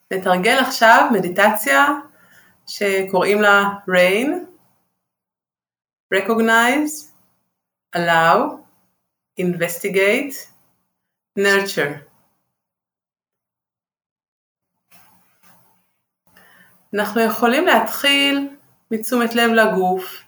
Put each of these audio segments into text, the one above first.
נתרגל עכשיו מדיטציה שקוראים לה RAIN, Recognize, Allow, Investigate, Nurture. אנחנו יכולים להתחיל מתשומת לב לגוף.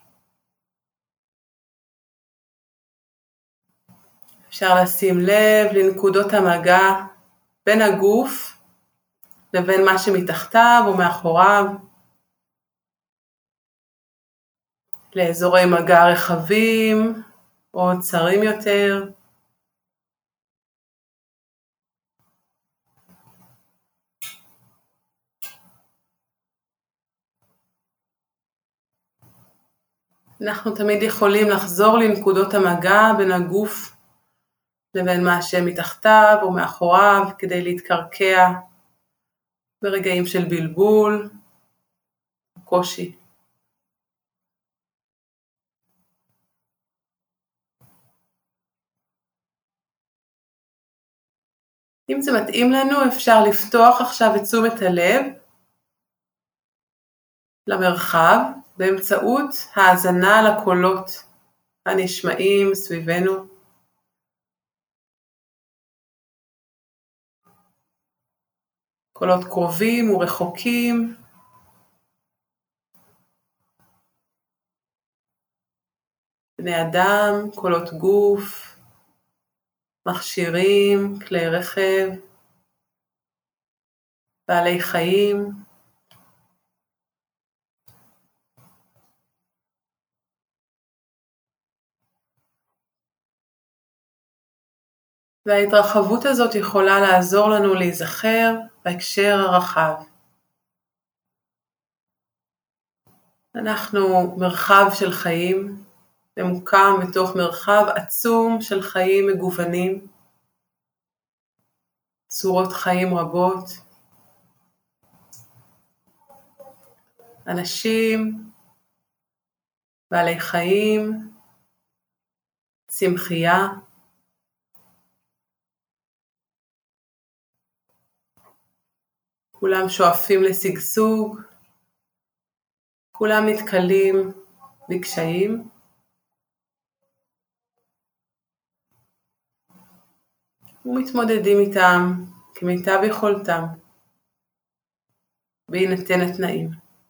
אפשר לשים לב לנקודות המגע בין הגוף לבין מה שמתחתיו או מאחוריו. לאזורי מגע רחבים או צרים יותר. אנחנו תמיד יכולים לחזור לנקודות המגע בין הגוף לבין מה שמתחתיו או מאחוריו כדי להתקרקע ברגעים של בלבול, קושי. אם זה מתאים לנו, אפשר לפתוח עכשיו את תשומת הלב למרחב באמצעות האזנה לקולות הנשמעים סביבנו. קולות קרובים ורחוקים. בני אדם, קולות גוף, מכשירים, כלי רכב, בעלי חיים. וההתרחבות הזאת יכולה לעזור לנו להיזכר בהקשר הרחב. אנחנו מרחב של חיים, ממוקם בתוך מרחב עצום של חיים מגוונים, צורות חיים רבות, אנשים, בעלי חיים, צמחייה, כולם שואפים לשגשוג, כולם נתקלים בקשיים. ומתמודדים איתם כמיטב יכולתם, בהינתן התנאים.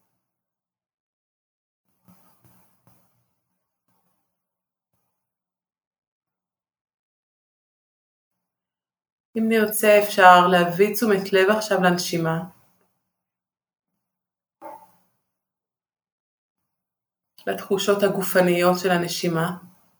אם נרצה אפשר להביא תשומת לב עכשיו לנשימה. לתחושות הגופניות של הנשימה.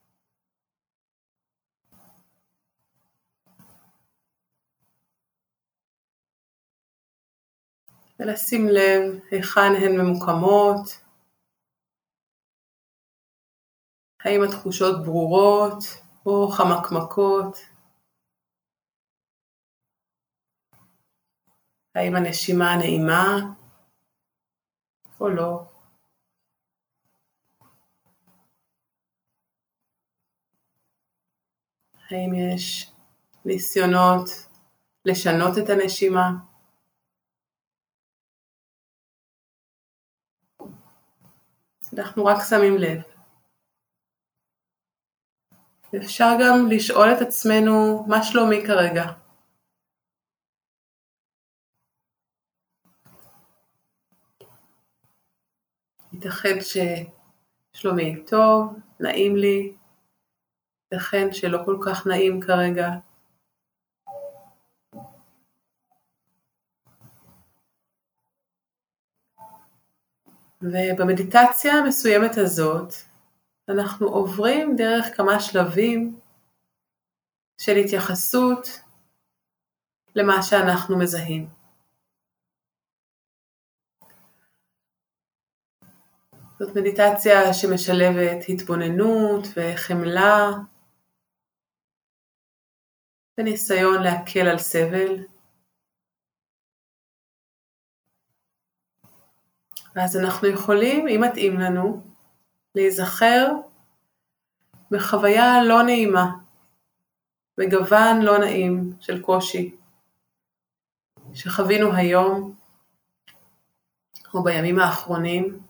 ולשים לב היכן הן ממוקמות. האם התחושות ברורות או חמקמקות. האם הנשימה נעימה או לא. האם יש ניסיונות לשנות את הנשימה. אנחנו רק שמים לב. אפשר גם לשאול את עצמנו מה שלומי כרגע. ייתכן ששלומי טוב, נעים לי, ייתכן שלא כל כך נעים כרגע. ובמדיטציה המסוימת הזאת, אנחנו עוברים דרך כמה שלבים של התייחסות למה שאנחנו מזהים. זאת מדיטציה שמשלבת התבוננות וחמלה, וניסיון להקל על סבל. ואז אנחנו יכולים, אם מתאים לנו, להיזכר בחוויה לא נעימה, בגוון לא נעים של קושי, שחווינו היום, או בימים האחרונים.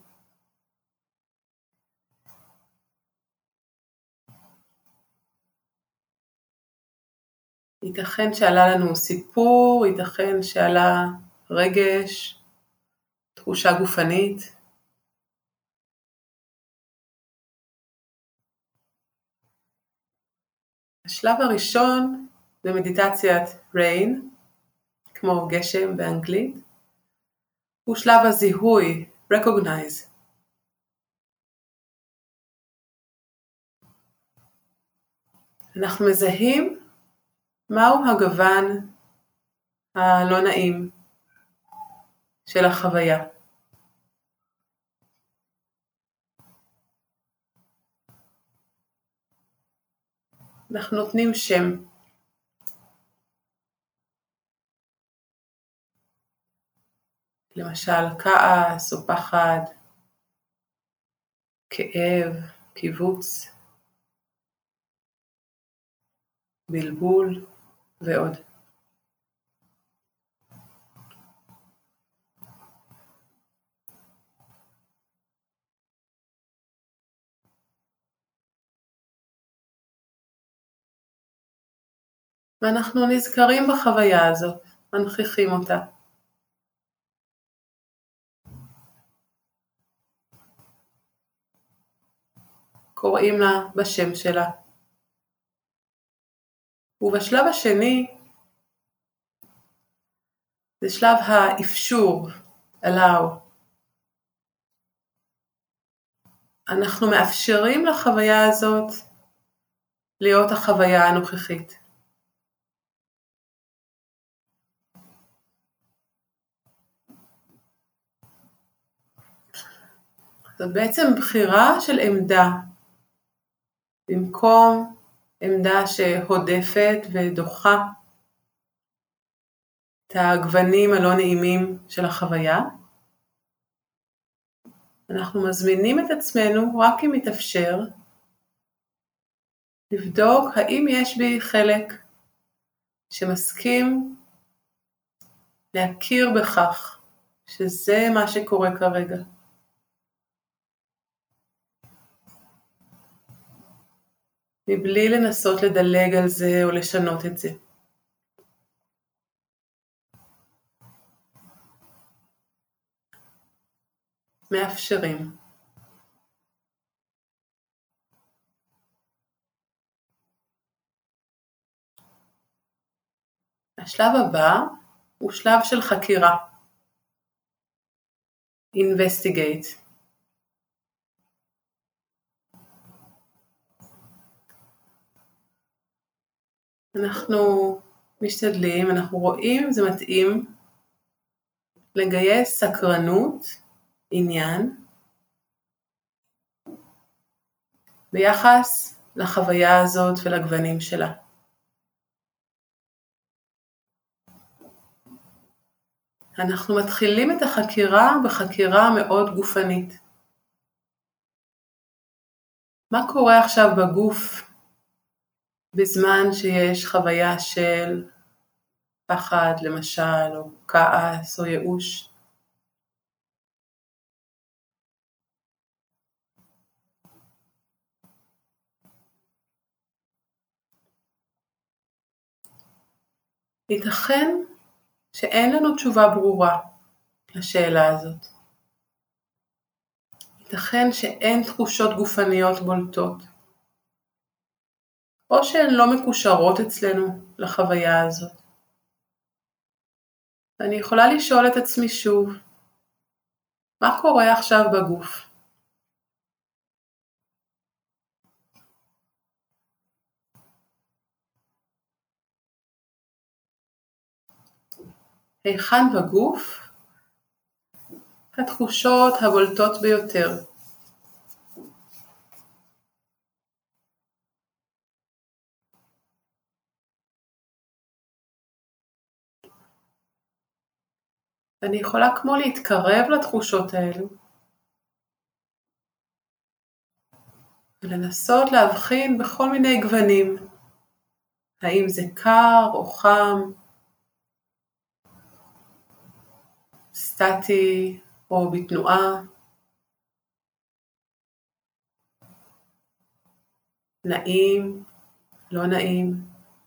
ייתכן שעלה לנו סיפור, ייתכן שעלה רגש, תחושה גופנית. השלב הראשון במדיטציית RAIN, כמו גשם באנגלית, הוא שלב הזיהוי, recognize. אנחנו מזהים מהו הגוון הלא נעים של החוויה. אנחנו נותנים שם. למשל כעס או פחד, כאב, קיבוץ, בלבול ועוד. ואנחנו נזכרים בחוויה הזאת, מנכיחים אותה. קוראים לה בשם שלה. ובשלב השני, זה שלב האפשור, allow. אנחנו מאפשרים לחוויה הזאת להיות החוויה הנוכחית. זאת בעצם בחירה של עמדה, במקום עמדה שהודפת ודוחה את הגוונים הלא נעימים של החוויה. אנחנו מזמינים את עצמנו, רק אם מתאפשר, לבדוק האם יש בי חלק שמסכים להכיר בכך שזה מה שקורה כרגע. מבלי לנסות לדלג על זה או לשנות את זה. מאפשרים. השלב הבא הוא שלב של חקירה. investigate. אנחנו משתדלים, אנחנו רואים אם זה מתאים לגייס סקרנות, עניין, ביחס לחוויה הזאת ולגוונים שלה. אנחנו מתחילים את החקירה בחקירה מאוד גופנית. מה קורה עכשיו בגוף בזמן שיש חוויה של פחד למשל, או כעס או ייאוש? ייתכן שאין לנו תשובה ברורה לשאלה הזאת. ייתכן שאין תחושות גופניות בולטות, או שהן לא מקושרות אצלנו לחוויה הזאת. אני יכולה לשאול את עצמי שוב, מה קורה עכשיו בגוף? היכן בגוף התחושות הבולטות ביותר? אני יכולה כמו להתקרב לתחושות האלו, ולנסות להבחין בכל מיני גוונים, האם זה קר או חם, סטטי או בתנועה, נעים, לא נעים.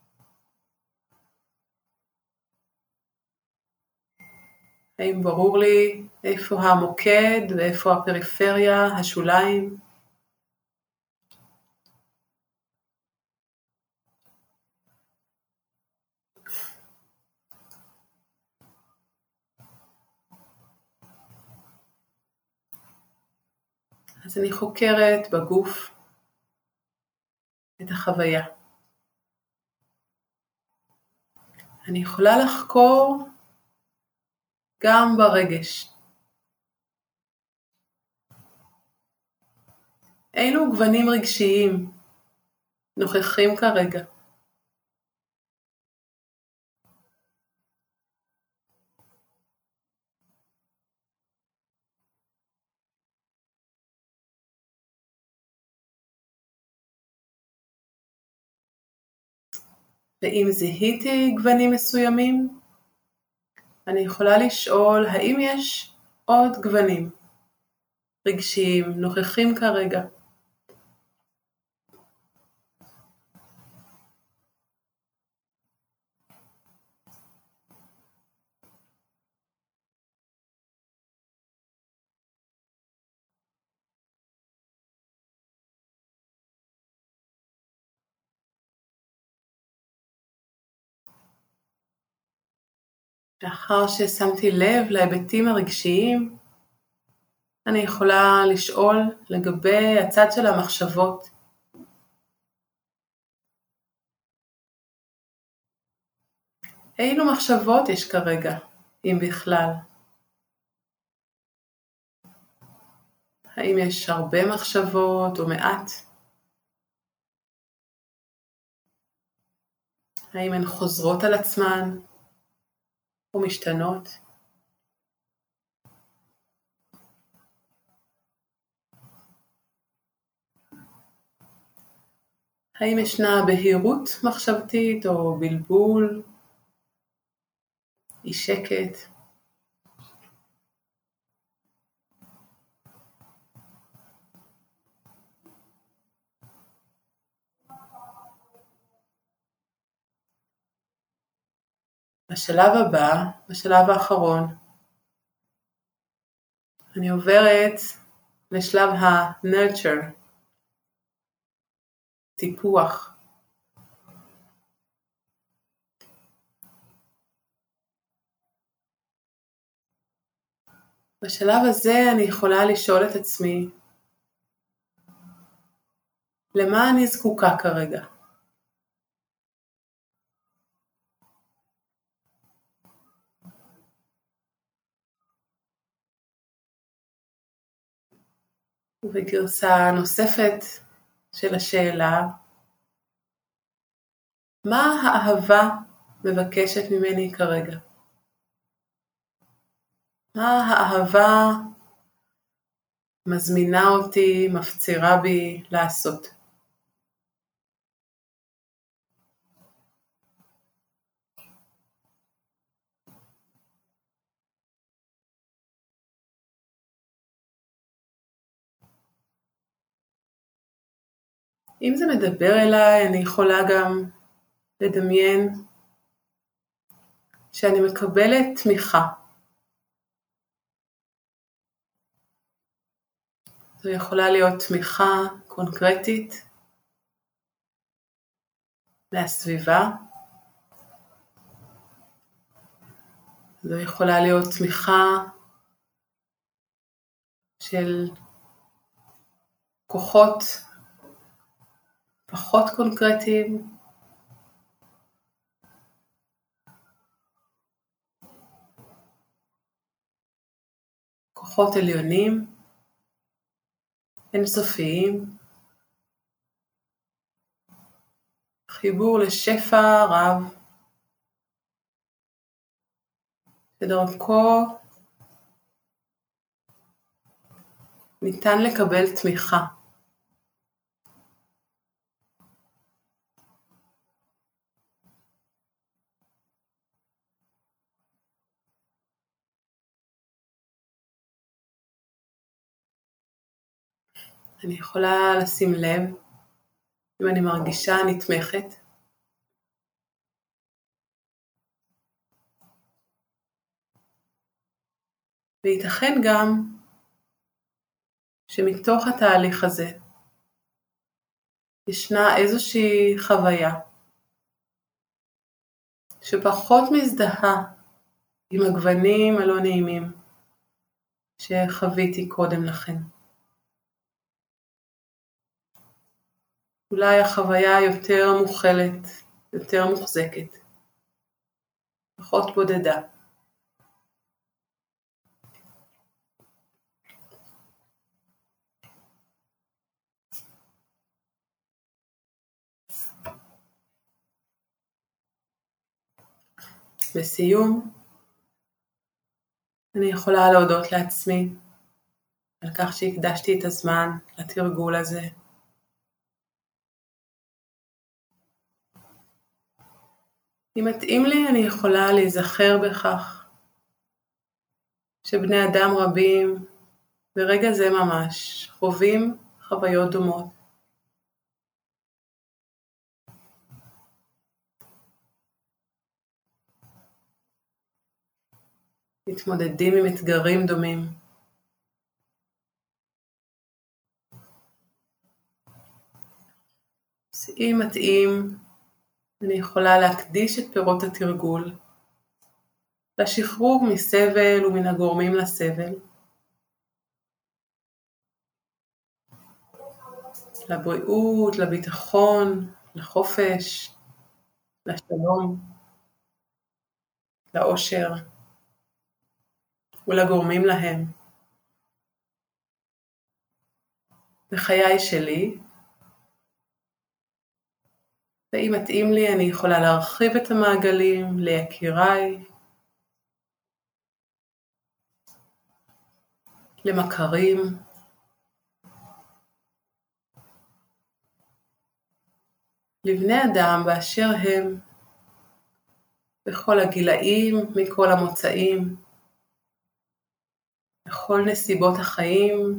האם ברור לי איפה המוקד ואיפה הפריפריה, השוליים? אז אני חוקרת בגוף את החוויה. אני יכולה לחקור גם ברגש. אילו גוונים רגשיים נוכחים כרגע? ואם זיהיתי גוונים מסוימים, אני יכולה לשאול האם יש עוד גוונים רגשיים נוכחים כרגע. לאחר ששמתי לב להיבטים הרגשיים, אני יכולה לשאול לגבי הצד של המחשבות. אילו מחשבות יש כרגע, אם בכלל? האם יש הרבה מחשבות או מעט? האם הן חוזרות על עצמן או משתנות? האם ישנה בהירות מחשבתית או בלבול? אי שקט? בשלב הבא, בשלב האחרון, אני עוברת לשלב ה-nurture, טיפוח. בשלב הזה אני יכולה לשאול את עצמי, למה אני זקוקה כרגע? ובגרסה נוספת של השאלה, מה האהבה מבקשת ממני כרגע? מה האהבה מזמינה אותי, מפצירה בי לעשות? אם זה מדבר אליי, אני יכולה גם לדמיין שאני מקבלת תמיכה. זו יכולה להיות תמיכה קונקרטית מהסביבה. זו יכולה להיות תמיכה של כוחות פחות קונקרטיים. כוחות עליונים, אינסופיים. חיבור לשפע רב, שדרכו ניתן לקבל תמיכה. אני יכולה לשים לב אם אני מרגישה נתמכת. וייתכן גם שמתוך התהליך הזה ישנה איזושהי חוויה שפחות מזדהה עם הגוונים הלא נעימים שחוויתי קודם לכן. אולי החוויה יותר מוכלת, יותר מוחזקת, פחות בודדה. בסיום, אני יכולה להודות לעצמי על כך שהקדשתי את הזמן לתרגול הזה. אם מתאים לי, אני יכולה להיזכר בכך שבני אדם רבים ברגע זה ממש חווים חוויות דומות. מתמודדים עם אתגרים דומים. אז אם מתאים, אני יכולה להקדיש את פירות התרגול לשחרור מסבל ומן הגורמים לסבל, לבריאות, לביטחון, לחופש, לשלום, לאושר ולגורמים להם. בחיי שלי, ואם מתאים לי, אני יכולה להרחיב את המעגלים ליקיריי, למכרים, לבני אדם באשר הם, בכל הגילאים, מכל המוצאים, בכל נסיבות החיים,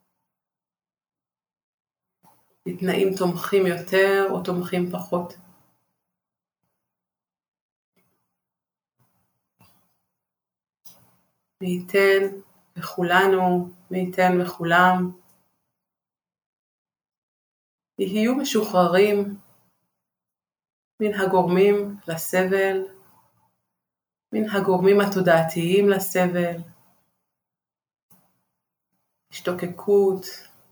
בתנאים תומכים יותר או תומכים פחות. מי ייתן וכולנו, מי ייתן וכולם, יהיו משוחררים מן הגורמים לסבל, מן הגורמים התודעתיים לסבל, השתוקקות,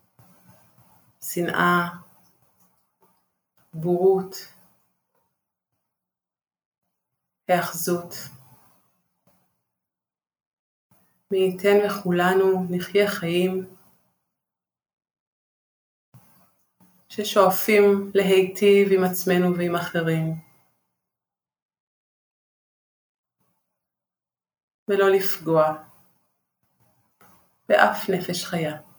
שנאה, בורות, היאחזות. מי ייתן וכולנו נחיה חיים ששואפים להיטיב עם עצמנו ועם אחרים, ולא לפגוע באף נפש חיה.